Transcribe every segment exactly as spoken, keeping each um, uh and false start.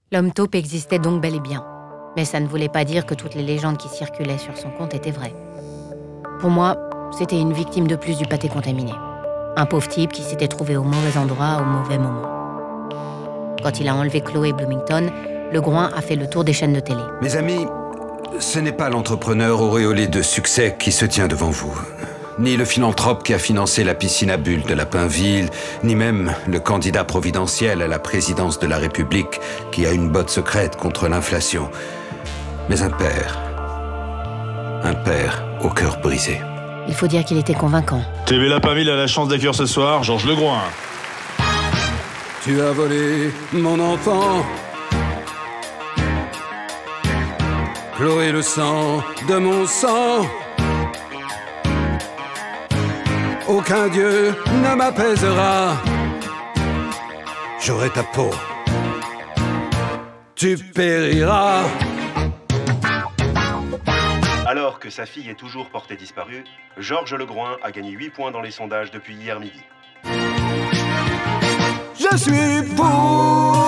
L'homme taupe existait donc bel et bien. Mais ça ne voulait pas dire que toutes les légendes qui circulaient sur son compte étaient vraies. Pour moi, c'était une victime de plus du pâté contaminé. Un pauvre type qui s'était trouvé au mauvais endroit au mauvais moment. Quand il a enlevé Chloé Bloomington, Le Groin a fait le tour des chaînes de télé. Mes amis, ce n'est pas l'entrepreneur auréolé de succès qui se tient devant vous, ni le philanthrope qui a financé la piscine à bulles de Lapinville, ni même le candidat providentiel à la présidence de la République qui a une botte secrète contre l'inflation, mais un père. Un père au cœur brisé. Il faut dire qu'il était convaincant. T V Lapinville a la chance d'accueillir ce soir Georges Le Groin. Tu as volé mon enfant, Chloé le sang de mon sang. Aucun dieu ne m'apaisera. J'aurai ta peau, tu périras. Alors que sa fille est toujours portée disparue, Georges Le Groin a gagné huit points dans les sondages depuis hier midi. Je suis pour.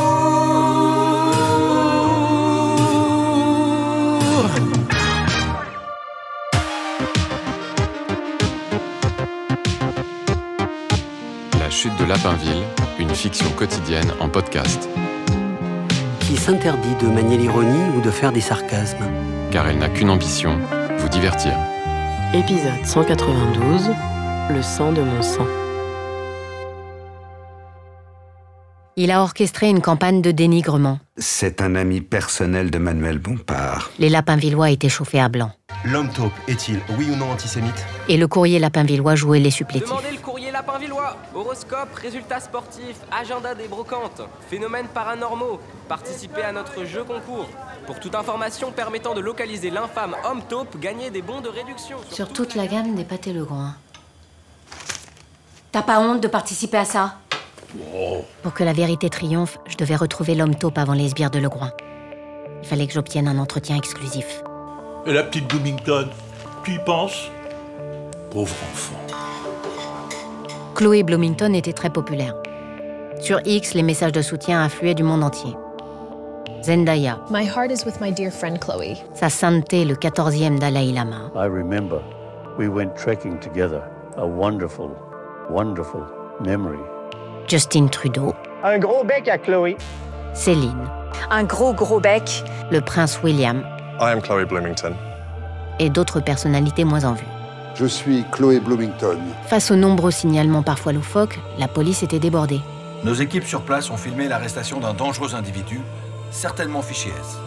La chute de Lapinville, une fiction quotidienne en podcast. Qui s'interdit de manier l'ironie ou de faire des sarcasmes. Car elle n'a qu'une ambition, vous divertir. Épisode cent quatre-vingt-douze, le sang de mon sang. Il a orchestré une campagne de dénigrement. C'est un ami personnel de Manuel Bompard. Les Lapinvillois étaient chauffés à blanc. L'homme taupe est-il, oui ou non, antisémite ? Et le courrier Lapinvillois jouait les supplétifs. Demandez le courrier Lapinvillois. Horoscope, résultats sportifs, agenda des brocantes, phénomènes paranormaux. Participez à notre jeu concours. Pour toute information permettant de localiser l'infâme homme taupe, gagnez des bons de réduction. Sur, Sur toute la gamme des pâtés Le Groin. T'as pas honte de participer à ça ? Oh. Pour que la vérité triomphe, je devais retrouver l'homme taupe avant les sbires de Le Groin. Il fallait que j'obtienne un entretien exclusif. Et la petite Bloomington, tu y penses ? Pauvre enfant. Chloé Bloomington était très populaire. Sur X, les messages de soutien affluaient du monde entier. Zendaya. My heart is with my dear friend Chloé. Sa sainteté, le quatorzième Dalai Lama. I remember we went trekking together. A wonderful, wonderful memory. Justin Trudeau. Un gros bec à Chloé. Céline. Un gros gros bec. Le prince William. I am Chloé Bloomington. Et d'autres personnalités moins en vue. Je suis Chloé Bloomington. Face aux nombreux signalements parfois loufoques, la police était débordée. Nos équipes sur place ont filmé l'arrestation d'un dangereux individu, certainement fiché S.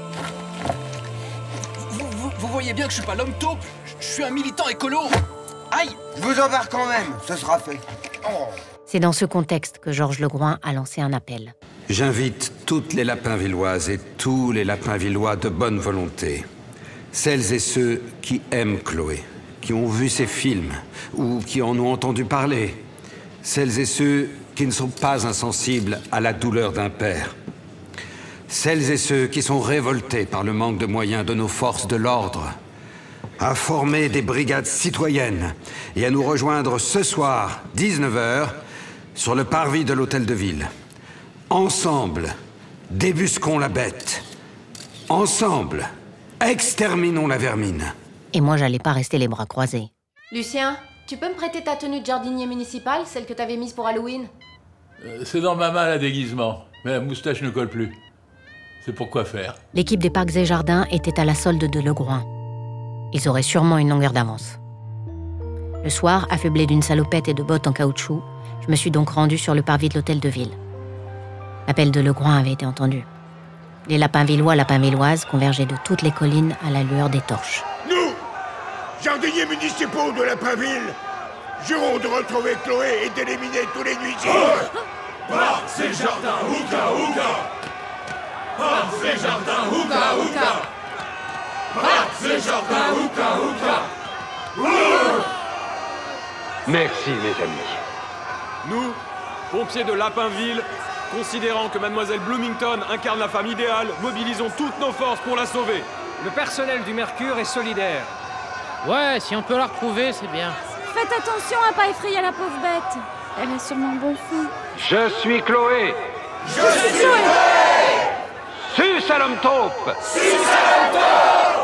Vous, vous, vous voyez bien que je suis pas l'homme taupe. Je suis un militant écolo. Aïe! Je vous embarque quand même, ce sera fait. Oh. C'est dans ce contexte que Georges Le Groin a lancé un appel. J'invite toutes les Lapinvilloises et tous les Lapinvillois de bonne volonté, celles et ceux qui aiment Chloé, qui ont vu ses films ou qui en ont entendu parler, celles et ceux qui ne sont pas insensibles à la douleur d'un père, celles et ceux qui sont révoltés par le manque de moyens de nos forces de l'ordre, à former des brigades citoyennes et à nous rejoindre ce soir, dix-neuf heures, sur le parvis de l'hôtel de ville. Ensemble, débusquons la bête. Ensemble, exterminons la vermine. Et moi, j'allais pas rester les bras croisés. Lucien, tu peux me prêter ta tenue de jardinier municipal, celle que t'avais mise pour Halloween ? euh, C'est dans ma main, la déguisement. Mais la moustache ne colle plus. C'est pour quoi faire. L'équipe des Parcs et Jardins était à la solde de Le Groin. Ils auraient sûrement une longueur d'avance. Le soir, affublé d'une salopette et de bottes en caoutchouc, je me suis donc rendue sur le parvis de l'hôtel de ville. L'appel de Le Groin avait été entendu. Les Lapinvillois, Lapinvilloises convergeaient de toutes les collines à la lueur des torches. Nous, jardiniers municipaux de Lapinville, jurons de retrouver Chloé et d'éliminer tous les nuisibles. Parcs et Jardins, ouka ouka. Parcs et Jardins, ouka ouka. Parcs et Jardins, ouka ouka. Merci, mes amis. Nous, pompiers de Lapinville, considérant que Mademoiselle Bloomington incarne la femme idéale, mobilisons toutes nos forces pour la sauver. Le personnel du Mercure est solidaire. Ouais, si on peut la retrouver, c'est bien. Faites attention à pas effrayer la pauvre bête. Elle a sûrement bon fond. Je suis Chloé. Je suis Chloé. à l'homme taupe! Suce à l'homme taupe!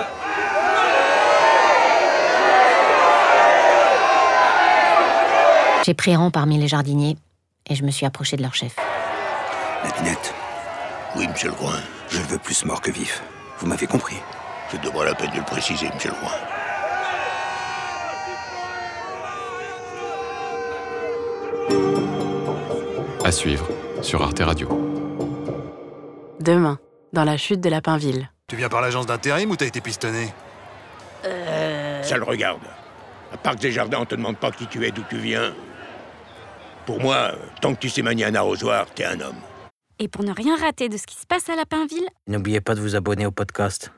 J'ai pris rang parmi les jardiniers et je me suis approché de leur chef. La Pinette. Oui, monsieur le Groin. Je le veux plus mort que vif. Vous m'avez compris? C'est de moi la peine de le préciser, monsieur le Groin. À suivre sur Arte Radio. Demain, dans la chute de Lapinville. Tu viens par l'agence d'intérim ou t'as été pistonné? Euh... Ça le regarde. À Parcs et Jardins, on te demande pas qui tu es, d'où tu viens. Pour moi, tant que tu sais manier un arrosoir, t'es un homme. Et pour ne rien rater de ce qui se passe à Lapinville, n'oubliez pas de vous abonner au podcast.